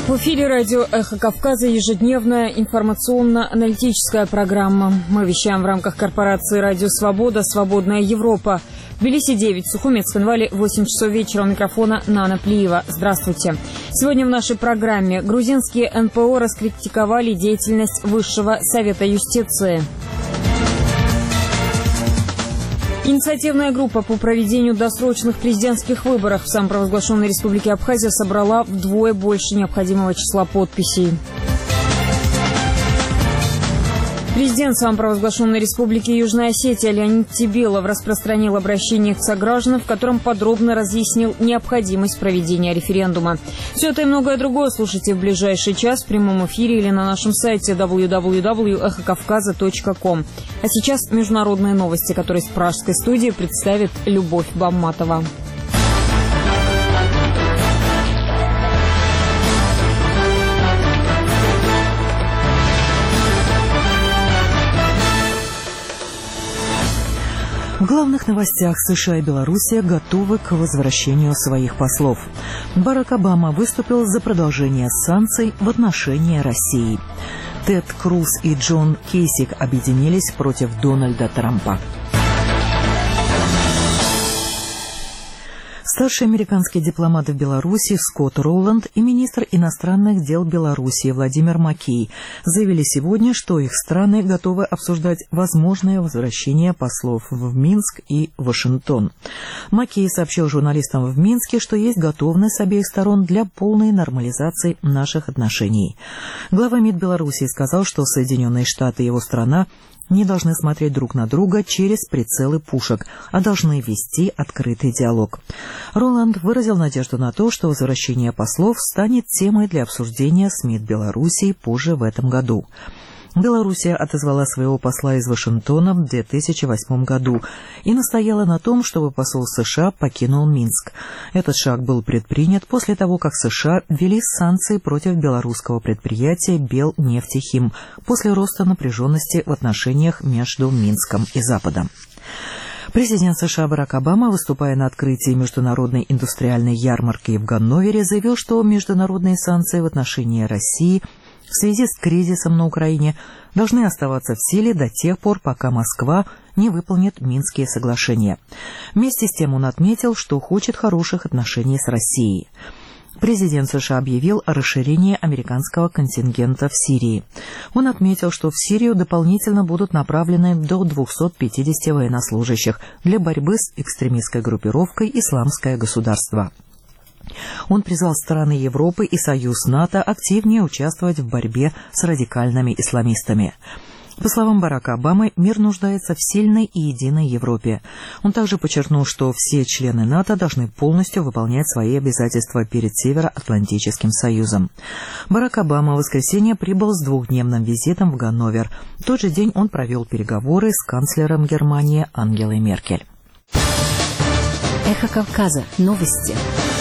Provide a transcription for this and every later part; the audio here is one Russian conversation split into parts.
В эфире радио «Эхо Кавказа» ежедневная информационно-аналитическая программа. Мы вещаем в рамках корпорации «Радио Свобода», «Свободная Европа». В Тбилиси 9, в Сухумецком Вале 8 часов вечера. У микрофона Нана Плиева. Здравствуйте. Сегодня в нашей программе грузинские НПО раскритиковали деятельность Высшего Совета юстиции. Инициативная группа по проведению досрочных президентских выборов в самопровозглашенной Республике Абхазия собрала вдвое больше необходимого числа подписей. Президент самопровозглашенной Республики Южная Осетия Леонид Тебелов распространил обращение к согражданам, в котором подробно разъяснил необходимость проведения референдума. Все это и многое другое слушайте в ближайший час в прямом эфире или на нашем сайте www.эхокавказа.ком. А сейчас международные новости, которые с пражской студии представит Любовь Бамматова. В главных новостях: США и Белоруссия готовы к возвращению своих послов. Барак Обама выступил за продолжение санкций в отношении России. Тед Круз и Джон Кейсик объединились против Дональда Трампа. Старший американский дипломат в Беларуси Скотт Роланд и министр иностранных дел Белоруссии Владимир Макей заявили сегодня, что их страны готовы обсуждать возможное возвращение послов в Минск и Вашингтон. Макей сообщил журналистам в Минске, что есть готовность с обеих сторон для полной нормализации наших отношений. Глава МИД Белоруссии сказал, что Соединенные Штаты и его страна не должны смотреть друг на друга через прицелы пушек, а должны вести открытый диалог. Роланд выразил надежду на то, что возвращение послов станет темой для обсуждения с МИД Белоруссии позже в этом году. Белоруссия отозвала своего посла из Вашингтона в 2008 году и настояла на том, чтобы посол США покинул Минск. Этот шаг был предпринят после того, как США ввели санкции против белорусского предприятия «Белнефтехим» после роста напряженности в отношениях между Минском и Западом. Президент США Барак Обама, выступая на открытии международной индустриальной ярмарки в Ганновере, заявил, что международные санкции в отношении России в связи с кризисом на Украине должны оставаться в силе до тех пор, пока Москва не выполнит Минские соглашения. Вместе с тем он отметил, что хочет хороших отношений с Россией. Президент США объявил о расширении американского контингента в Сирии. Он отметил, что в Сирию дополнительно будут направлены до 250 военнослужащих для борьбы с экстремистской группировкой «Исламское государство». Он призвал страны Европы и Союз НАТО активнее участвовать в борьбе с радикальными исламистами. По словам Барака Обамы, мир нуждается в сильной и единой Европе. Он также подчеркнул, что все члены НАТО должны полностью выполнять свои обязательства перед Североатлантическим Союзом. Барак Обама в воскресенье прибыл с двухдневным визитом в Ганновер. В тот же день он провел переговоры с канцлером Германии Ангелой Меркель. Эхо Кавказа. Новости.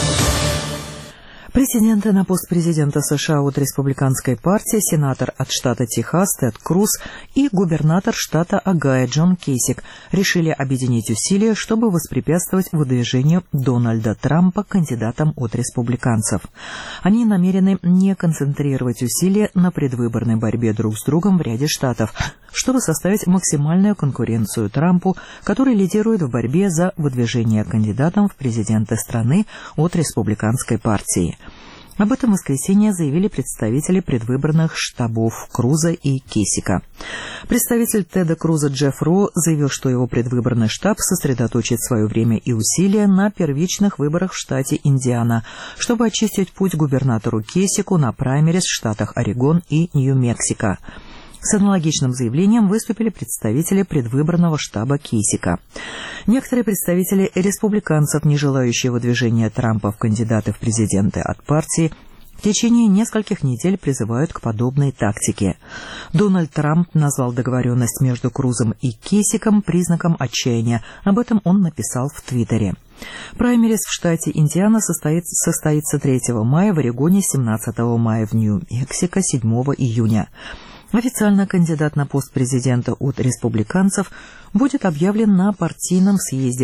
Претенденты на пост президента США от республиканской партии, сенатор от штата Техас Тед Круз и губернатор штата Огайо Джон Кейсик решили объединить усилия, чтобы воспрепятствовать выдвижению Дональда Трампа кандидатом от республиканцев. Они намерены не концентрировать усилия на предвыборной борьбе друг с другом в ряде штатов, чтобы составить максимальную конкуренцию Трампу, который лидирует в борьбе за выдвижение кандидатом в президенты страны от республиканской партии. Об этом в воскресенье заявили представители предвыборных штабов Круза и Кейсика. Представитель Теда Круза Джефф Ро заявил, что его предвыборный штаб сосредоточит свое время и усилия на первичных выборах в штате Индиана, чтобы очистить путь губернатору Кейсику на праймерис в штатах Орегон и Нью-Мексико. С аналогичным заявлением выступили представители предвыборного штаба Кейсика. Некоторые представители республиканцев, не желающие выдвижения Трампа в кандидаты в президенты от партии, в течение нескольких недель призывают к подобной тактике. Дональд Трамп назвал договоренность между Крузом и Кейсиком признаком отчаяния. Об этом он написал в Твиттере. Праймерис в штате Индиана состоится 3 мая, в Орегоне 17 мая, в Нью-Мексико 7 июня. Официально кандидат на пост президента от республиканцев будет объявлен на партийном съезде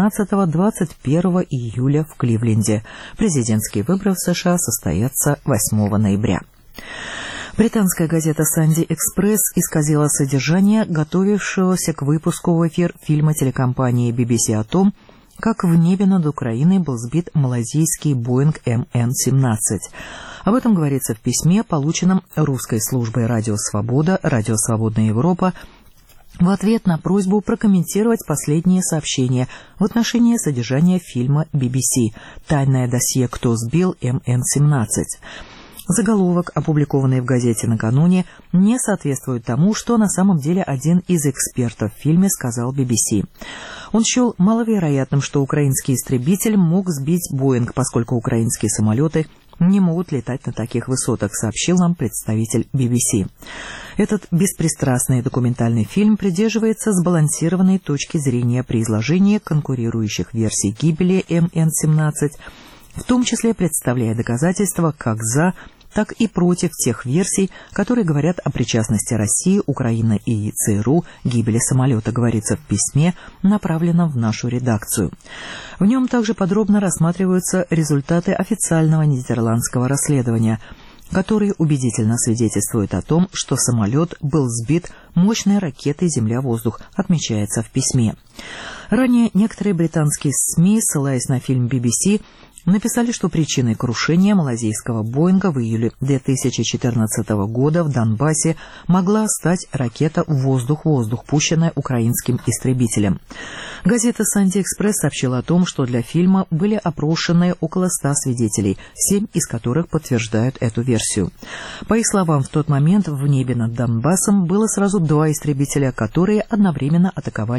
18-21 июля в Кливленде. Президентские выборы в США состоятся 8 ноября. Британская газета «Санди Экспресс» исказила содержание готовившегося к выпуску в эфир фильма телекомпании BBC о том, как в небе над Украиной был сбит малайзийский Боинг МН-17. Об этом говорится в письме, полученном русской службой «Радио Свобода», «Радио Свободная Европа», в ответ на просьбу прокомментировать последние сообщения в отношении содержания фильма BBC «Тайное досье. Кто сбил МН-17». Заголовок, опубликованный в газете накануне, не соответствует тому, что на самом деле один из экспертов в фильме сказал BBC. Он счел маловероятным, что украинский истребитель мог сбить Боинг, поскольку украинские самолеты не могут летать на таких высотах, сообщил нам представитель BBC. Этот беспристрастный документальный фильм придерживается сбалансированной точки зрения при изложении конкурирующих версий гибели МН-17, в том числе представляя доказательства как за, так и против тех версий, которые говорят о причастности России, Украины и ЦРУ к гибели самолета, говорится в письме, направленном в нашу редакцию. В нем также подробно рассматриваются результаты официального нидерландского расследования, которые убедительно свидетельствуют о том, что самолет был сбит мощной ракетой «Земля-воздух», отмечается в письме. Ранее некоторые британские СМИ, ссылаясь на фильм BBC, написали, что причиной крушения малайзийского Боинга в июле 2014 года в Донбассе могла стать ракета «Воздух-воздух», пущенная украинским истребителем. Газета «Санди Экспресс» сообщила о том, что для фильма были опрошены около 100 свидетелей, 7 из которых подтверждают эту версию. По их словам, в тот момент в небе над Донбассом было сразу 2 истребителя, которые одновременно атаковали